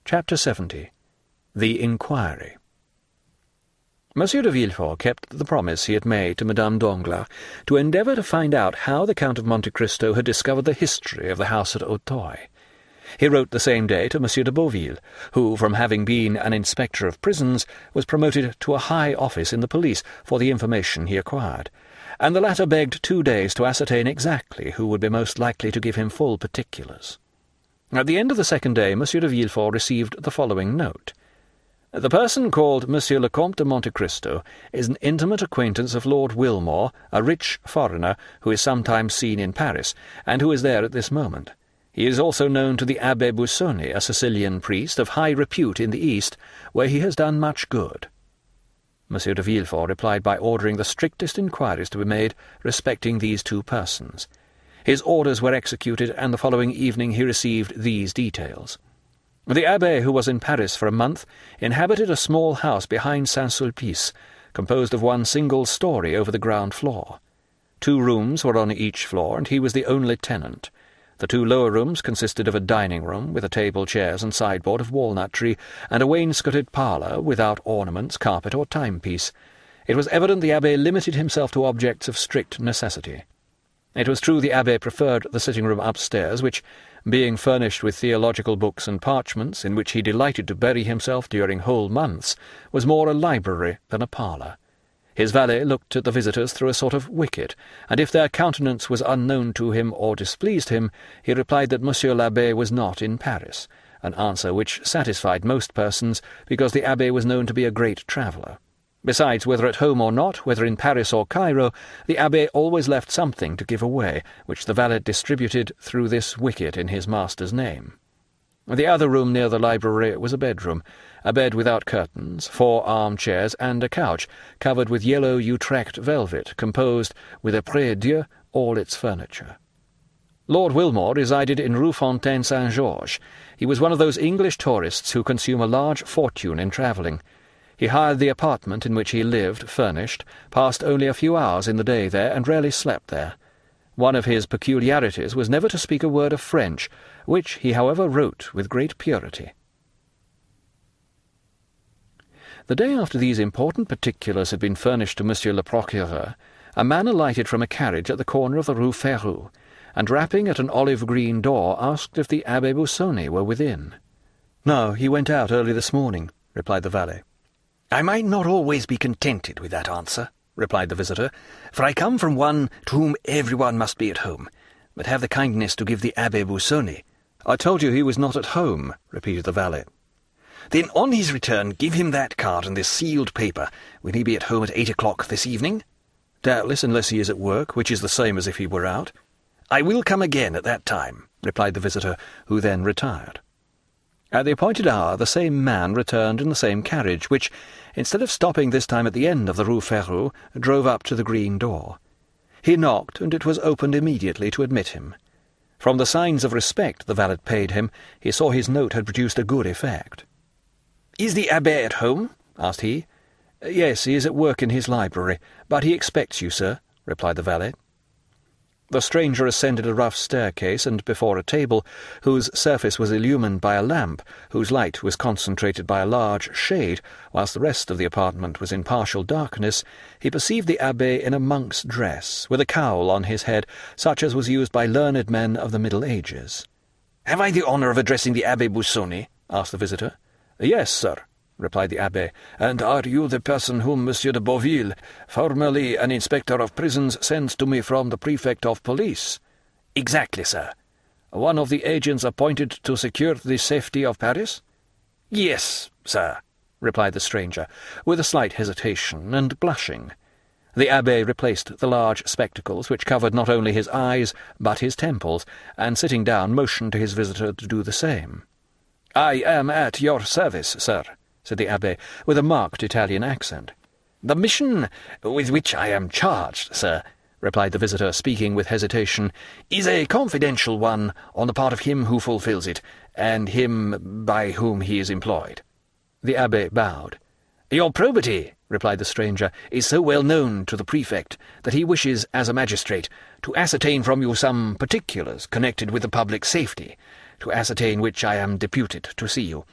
Chapter 70. The Inquiry. Monsieur de Villefort kept the promise he had made to Madame Danglars to endeavour to find out how the Count of Monte Cristo had discovered the history of the house at Auteuil. He wrote the same day to Monsieur de Beauville, who, from having been an inspector of prisons, was promoted to a high office in the police for the information he acquired, and the latter begged 2 days to ascertain exactly who would be most likely to give him full particulars. At the end of the second day, Monsieur de Villefort received the following note. The person called Monsieur le Comte de Monte Cristo is an intimate acquaintance of Lord Wilmore, a rich foreigner who is sometimes seen in Paris, and who is there at this moment. He is also known to the Abbé Busoni, a Sicilian priest of high repute in the East, where he has done much good. Monsieur de Villefort replied by ordering the strictest inquiries to be made respecting these 2 persons. His orders were executed, and the following evening he received these details. The abbé, who was in Paris for a month, inhabited a small house behind Saint-Sulpice, composed of 1 single story over the ground floor. 2 rooms were on each floor, and he was the only tenant. The 2 lower rooms consisted of a dining-room, with a table, chairs, and sideboard of walnut tree, and a wainscoted parlour, without ornaments, carpet, or timepiece. It was evident the abbé limited himself to objects of strict necessity. It was true the abbé preferred the sitting-room upstairs, which, being furnished with theological books and parchments, in which he delighted to bury himself during whole months, was more a library than a parlour. His valet looked at the visitors through a sort of wicket, and if their countenance was unknown to him or displeased him, he replied that Monsieur l'Abbé was not in Paris, an answer which satisfied most persons, because the abbé was known to be a great traveller. Besides, whether at home or not, whether in Paris or Cairo, the abbé always left something to give away, which the valet distributed through this wicket in his master's name. The other room near the library was a bedroom, a bed without curtains, 4 armchairs, and a couch, covered with yellow Utrecht velvet, composed, with a prie-dieu, all its furniture. Lord Wilmore resided in Rue Fontaine-Saint-Georges. He was one of those English tourists who consume a large fortune in travelling. He hired the apartment in which he lived, furnished, passed only a few hours in the day there, and rarely slept there. One of his peculiarities was never to speak a word of French, which he, however, wrote with great purity. The day after these important particulars had been furnished to Monsieur le Procureur, a man alighted from a carriage at the corner of the Rue Férou, and rapping at an olive-green door asked if the Abbé Busoni were within. "No, he went out early this morning," replied the valet. "I might not always be contented with that answer," replied the visitor, "for I come from one to whom everyone must be at home, but have the kindness to give the Abbé Busoni—" "I told you he was not at home," repeated the valet. "Then on his return give him that card and this sealed paper. Will he be at home at 8 o'clock this evening?" "Doubtless, unless he is at work, which is the same as if he were out." "I will come again at that time," replied the visitor, who then retired. At the appointed hour the same man returned in the same carriage, which, instead of stopping this time at the end of the Rue Férou, drove up to the green door. He knocked, and it was opened immediately to admit him. From the signs of respect the valet paid him, he saw his note had produced a good effect. "Is the abbé at home?" asked he. "Yes, he is at work in his library, but he expects you, sir," replied the valet. The stranger ascended a rough staircase, and before a table, whose surface was illumined by a lamp, whose light was concentrated by a large shade, whilst the rest of the apartment was in partial darkness, he perceived the abbé in a monk's dress, with a cowl on his head, such as was used by learned men of the Middle Ages. "Have I the honour of addressing the Abbé Busoni?" asked the visitor. "Yes, sir," replied the abbé. "And are you the person whom Monsieur de Beauville, formerly an inspector of prisons, sends to me from the prefect of police?" "Exactly, sir." "One of the agents appointed to secure the safety of Paris?" "Yes, sir," replied the stranger, with a slight hesitation, and blushing. The abbé replaced the large spectacles, which covered not only his eyes, but his temples, and sitting down motioned to his visitor to do the same. "I am at your service, sir," said the abbé, with a marked Italian accent. "The mission with which I am charged, sir," replied the visitor, speaking with hesitation, "is a confidential one on the part of him who fulfills it, and him by whom he is employed." The abbé bowed. "Your probity," replied the stranger, "is so well known to the prefect that he wishes, as a magistrate, to ascertain from you some particulars connected with the public safety, to ascertain which I am deputed to see you.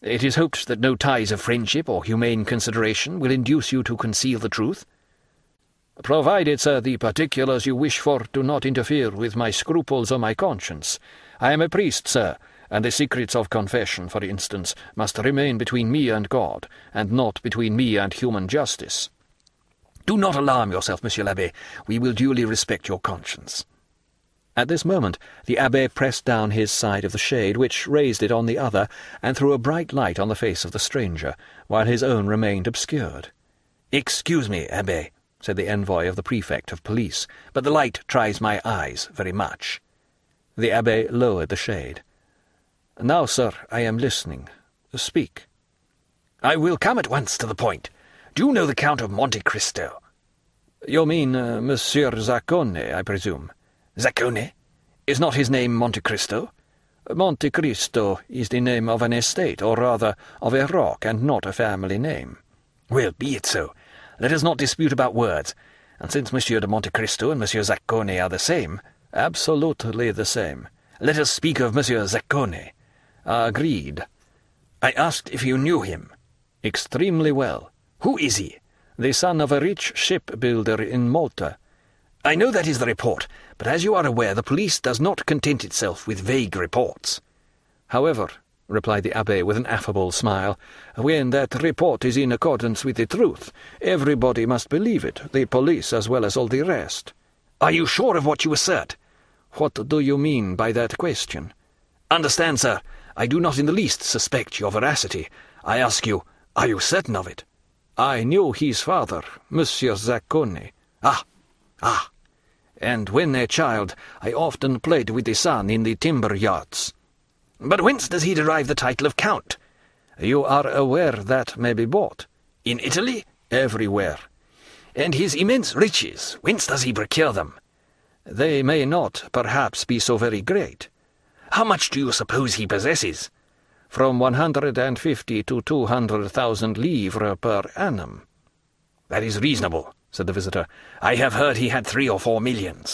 It is hoped that no ties of friendship or humane consideration will induce you to conceal the truth. Provided, sir, the particulars you wish for do not interfere with my scruples or my conscience. I am a priest, sir, and the secrets of confession, for instance, must remain between me and God, and not between me and human justice. Do not alarm yourself, Monsieur l'Abbé. We will duly respect your conscience. At this moment the Abbé pressed down his side of the shade, which raised it on the other, and threw a bright light on the face of the stranger, while his own remained obscured. "Excuse me, Abbé," said the envoy of the prefect of police, "but the light tries my eyes very much." The Abbé lowered the shade. "Now, sir, I am listening. Speak." "I will come at once to the point. Do you know the Count of Monte Cristo?" "You mean Monsieur Zaccone, I presume." "Zaccone? Is not his name Monte Cristo?" "Monte Cristo is the name of an estate, or rather of a rock, and not a family name." "Well, be it so. Let us not dispute about words. And since Monsieur de Monte Cristo and Monsieur Zaccone are the same—" "Absolutely the same." "Let us speak of Monsieur Zaccone." "Agreed." "I asked if you knew him." "Extremely well." "Who is he?" "The son of a rich shipbuilder in Malta." "I know that is the report, but as you are aware, the police does not content itself with vague reports." "However," replied the Abbé with an affable smile, "when that report is in accordance with the truth, everybody must believe it, the police as well as all the rest." "Are you sure of what you assert?" "What do you mean by that question?" "Understand, sir, I do not in the least suspect your veracity. I ask you, are you certain of it?" "I knew his father, Monsieur Zaccone." Ah! And when a child, I often played with the son in the timber yards." "But whence does he derive the title of Count?" "You are aware that may be bought." "In Italy?" "Everywhere." "And his immense riches, whence does he procure them?" "They may not, perhaps, be so very great." "How much do you suppose he possesses?" "From 150 to 200,000 livres per annum." "That is reasonable," said the visitor. "I have heard he had 3 or 4 millions.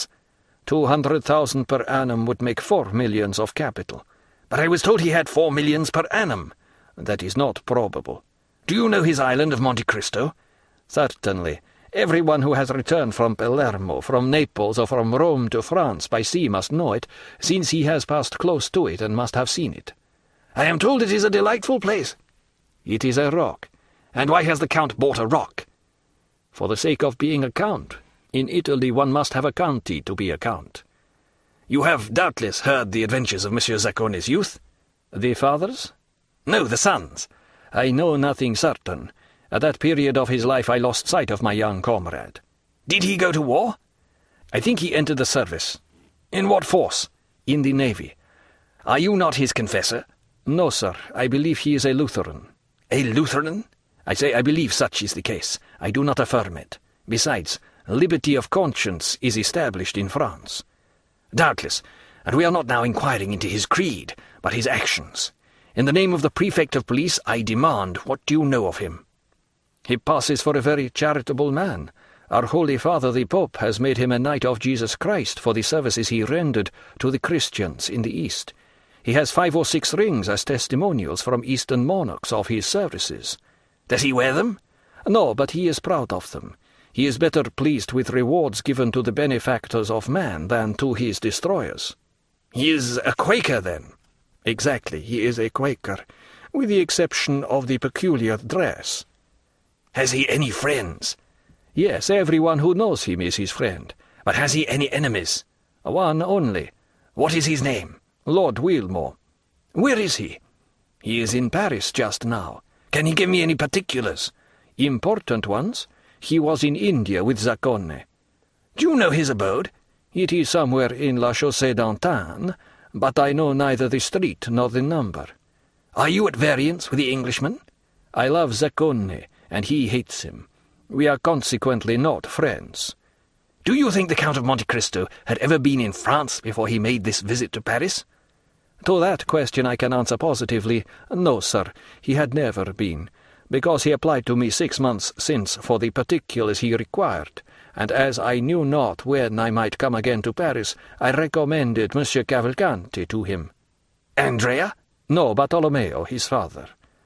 200,000 per annum would make 4 millions of capital." "But I was told he had 4 millions per annum." "That is not probable." "Do you know his island of Monte Cristo?" "Certainly. Everyone who has returned from Palermo, from Naples, or from Rome to France by sea must know it, since he has passed close to it and must have seen it." "I am told it is a delightful place." "It is a rock." "And why has the Count bought a rock?" "For the sake of being a count. In Italy one must have a county to be a count." "You have doubtless heard the adventures of Monsieur Zaccone's youth?" "The father's?" "No, the son's." "I know nothing certain. At that period of his life I lost sight of my young comrade." "Did he go to war?" "I think he entered the service." "In what force?" "In the navy." "Are you not his confessor?" "No, sir. I believe he is a Lutheran." "A Lutheran?" "I say I believe such is the case. I do not affirm it. Besides, liberty of conscience is established in France." "Doubtless, and we are not now inquiring into his creed, but his actions. In the name of the prefect of police, I demand, what do you know of him?" "He passes for a very charitable man. Our Holy Father the Pope has made him a Knight of Jesus Christ for the services he rendered to the Christians in the East. He has 5 or 6 rings as testimonials from Eastern monarchs of his services." "Does he wear them?" "No, but he is proud of them. He is better pleased with rewards given to the benefactors of man than to his destroyers." "He is a Quaker, then?" "Exactly, he is a Quaker, with the exception of the peculiar dress." "Has he any friends?" "Yes, everyone who knows him is his friend." "But has he any enemies?" "One only." "What is his name?" "Lord Wilmore." "Where is he?" "He is in Paris just now." "Can you give me any particulars?" "Important ones. He was in India with Zaccone." "Do you know his abode?" "It is somewhere in La Chaussée d'Antin, but I know neither the street nor the number." "Are you at variance with the Englishman?" "I love Zaccone, and he hates him. We are consequently not friends." "Do you think the Count of Monte Cristo had ever been in France before he made this visit to Paris?" "To that question I can answer positively, no, sir, he had never been, because he applied to me 6 months since for the particulars he required, and as I knew not when I might come again to Paris, I recommended Monsieur Cavalcanti to him." "Andrea?" "No, Bartolomeo, his father."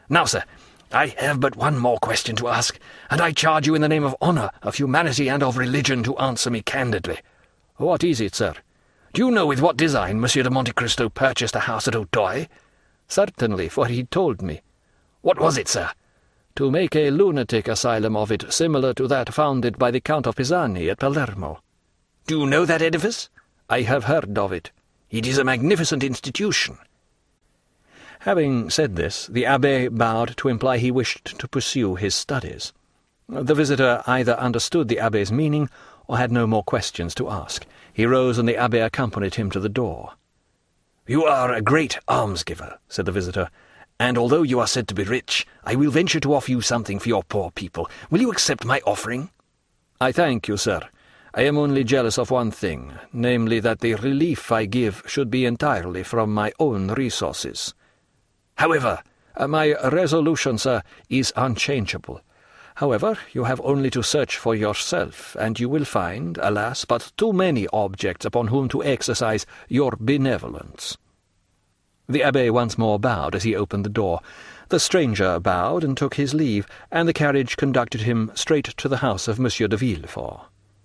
Now, sir, I have but one more question to ask, and I charge you in the name of honour, of humanity, and of religion to answer me candidly. What is it, sir? Do you know with what design Monsieur de Monte Cristo purchased a house at Auteuil? Certainly, for he told me. What was it, sir? To make a lunatic asylum of it, similar to that founded by the Count of Pisani at Palermo. Do you know that edifice? I have heard of it. It is a magnificent institution. Having said this, the Abbé bowed to imply he wished to pursue his studies. The visitor either understood the Abbé's meaning or had no more questions to ask. He rose, and the Abbé accompanied him to the door. "You are a great almsgiver," said the visitor, "and although you are said to be rich, I will venture to offer you something for your poor people. Will you accept my offering?" "I thank you, sir. I am only jealous of one thing, namely that the relief I give should be entirely from my own resources. However, my resolution, sir, is unchangeable. However, you have only to search for yourself, and you will find, alas, but too many objects upon whom to exercise your benevolence." The Abbé once more bowed as he opened the door. The stranger bowed and took his leave, and the carriage conducted him straight to the house of Monsieur de Villefort.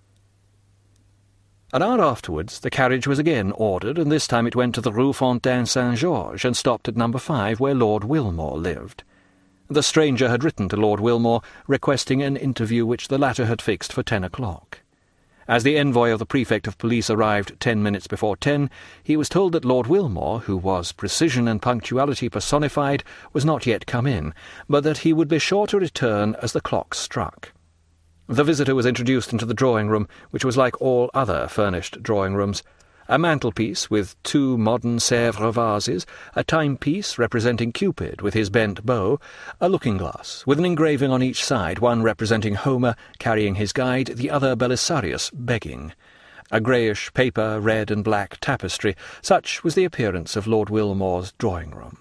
An hour afterwards the carriage was again ordered, and this time it went to the Rue Fontaine-Saint-Georges and stopped at number 5, where Lord Wilmore lived. The stranger had written to Lord Wilmore, requesting an interview which the latter had fixed for 10 o'clock. As the envoy of the prefect of police arrived 10 minutes before 10, he was told that Lord Wilmore, who was precision and punctuality personified, was not yet come in, but that he would be sure to return as the clock struck. The visitor was introduced into the drawing-room, which was like all other furnished drawing-rooms. A mantelpiece with 2 modern Sèvres vases, a timepiece representing Cupid with his bent bow, a looking-glass with an engraving on each side, one representing Homer carrying his guide, the other Belisarius begging. A greyish paper, red and black tapestry, such was the appearance of Lord Wilmore's drawing-room.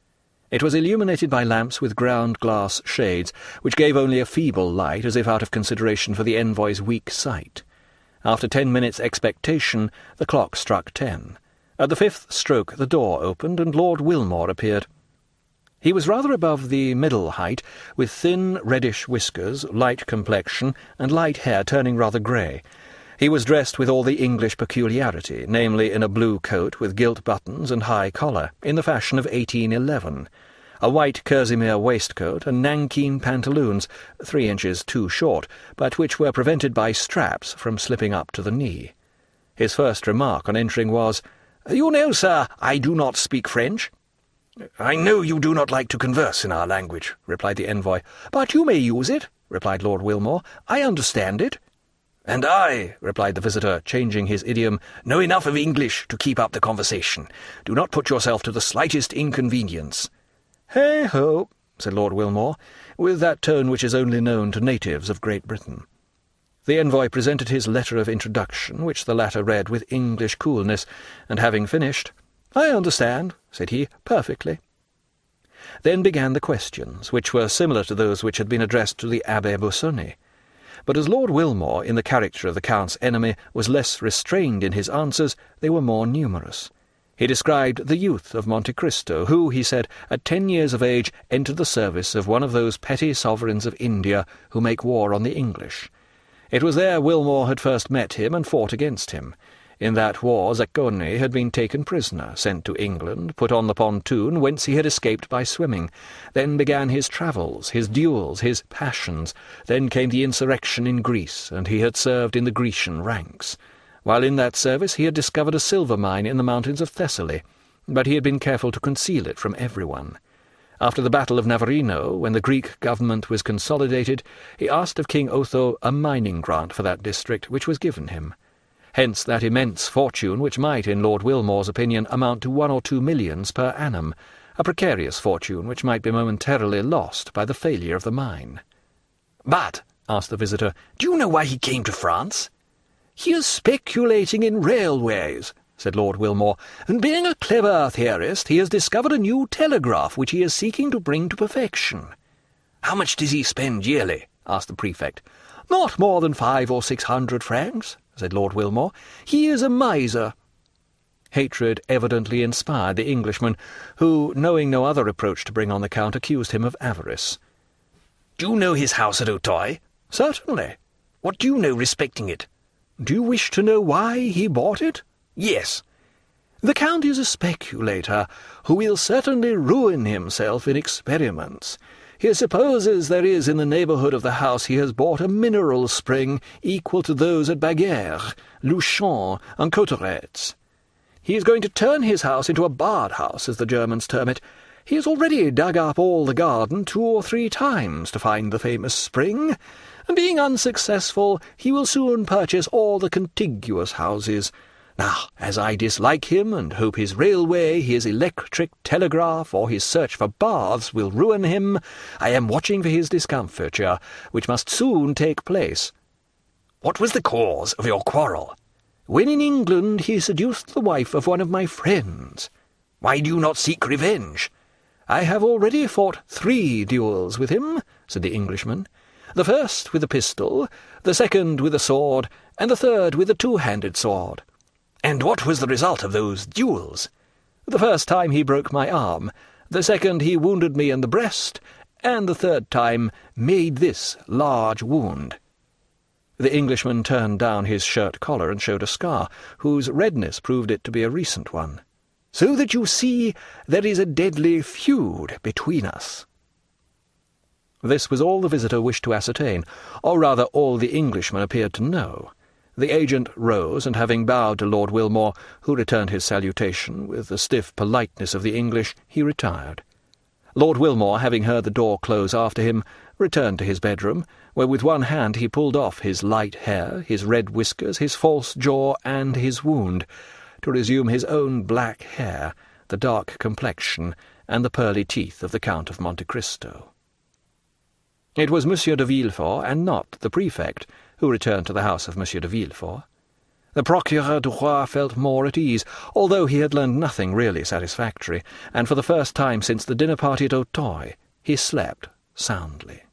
It was illuminated by lamps with ground-glass shades, which gave only a feeble light, as if out of consideration for the envoy's weak sight. After 10 minutes' expectation, the clock struck 10. At the 5th stroke the door opened, and Lord Wilmore appeared. He was rather above the middle height, with thin reddish whiskers, light complexion, and light hair turning rather grey. He was dressed with all the English peculiarity, namely in a blue coat with gilt buttons and high collar, in the fashion of 1811, a white kerseymere waistcoat, and nankeen pantaloons, 3 inches too short, but which were prevented by straps from slipping up to the knee. His first remark on entering was, "You know, sir, I do not speak French." "I know you do not like to converse in our language," replied the envoy. "But you may use it," replied Lord Wilmore. "I understand it." "And I," replied the visitor, changing his idiom, "know enough of English to keep up the conversation. Do not put yourself to the slightest inconvenience." "Hey-ho," said Lord Wilmore, with that tone which is only known to natives of Great Britain. The envoy presented his letter of introduction, which the latter read with English coolness, and having finished, "I understand," said he, "perfectly." Then began the questions, which were similar to those which had been addressed to the Abbé Busoni. But as Lord Wilmore, in the character of the Count's enemy, was less restrained in his answers, they were more numerous. He described the youth of Monte Cristo, who, he said, at 10 years of age entered the service of one of those petty sovereigns of India who make war on the English. It was there Wilmore had first met him and fought against him. In that war Zaccone had been taken prisoner, sent to England, put on the pontoon, whence he had escaped by swimming. Then began his travels, his duels, his passions. Then came the insurrection in Greece, and he had served in the Grecian ranks. While in that service he had discovered a silver mine in the mountains of Thessaly, but he had been careful to conceal it from everyone. After the Battle of Navarino, when the Greek government was consolidated, he asked of King Otho a mining grant for that district, which was given him. Hence that immense fortune which might, in Lord Wilmore's opinion, amount to 1 or 2 millions per annum, a precarious fortune which might be momentarily lost by the failure of the mine. "But," asked the visitor, "do you know why he came to France?" "He is speculating in railways," said Lord Wilmore, "and being a clever theorist, he has discovered a new telegraph which he is seeking to bring to perfection." "How much does he spend yearly?" asked the prefect. "Not more than 500 or 600 francs," said Lord Wilmore. "He is a miser." Hatred evidently inspired the Englishman, who, knowing no other reproach to bring on the Count, accused him of avarice. "Do you know his house at Auteuil?" "Certainly." "What do you know respecting it?" "Do you wish to know why he bought it?" "Yes." "The Count is a speculator, who will certainly ruin himself in experiments. He supposes there is in the neighbourhood of the house he has bought a mineral spring equal to those at Baguères, Luchon, and Cauteretz. He is going to turn his house into a bard-house, as the Germans term it. He has already dug up all the garden 2 or 3 times to find the famous spring, and being unsuccessful, he will soon purchase all the contiguous houses. Now, as I dislike him, and hope his railway, his electric telegraph, or his search for baths will ruin him, I am watching for his discomfiture, which must soon take place." "What was the cause of your quarrel?" "When in England he seduced the wife of one of my friends." "Why do you not seek revenge?" "I have already fought 3 duels with him," said the Englishman. "The first with a pistol, the second with a sword, and the third with a 2-handed sword." "And what was the result of those duels?" "The first time he broke my arm, the second he wounded me in the breast, and the third time made this large wound." The Englishman turned down his shirt collar and showed a scar, whose redness proved it to be a recent one. "So that you see there is a deadly feud between us." This was all the visitor wished to ascertain, or rather all the Englishman appeared to know. The agent rose, and having bowed to Lord Wilmore, who returned his salutation with the stiff politeness of the English, he retired. Lord Wilmore, having heard the door close after him, returned to his bedroom, where with one hand he pulled off his light hair, his red whiskers, his false jaw, and his wound, to resume his own black hair, the dark complexion, and the pearly teeth of the Count of Monte Cristo. It was Monsieur de Villefort, and not the prefect, who returned to the house of Monsieur de Villefort. The Procureur du Roi felt more at ease, although he had learned nothing really satisfactory, and for the first time since the dinner-party at Auteuil he slept soundly.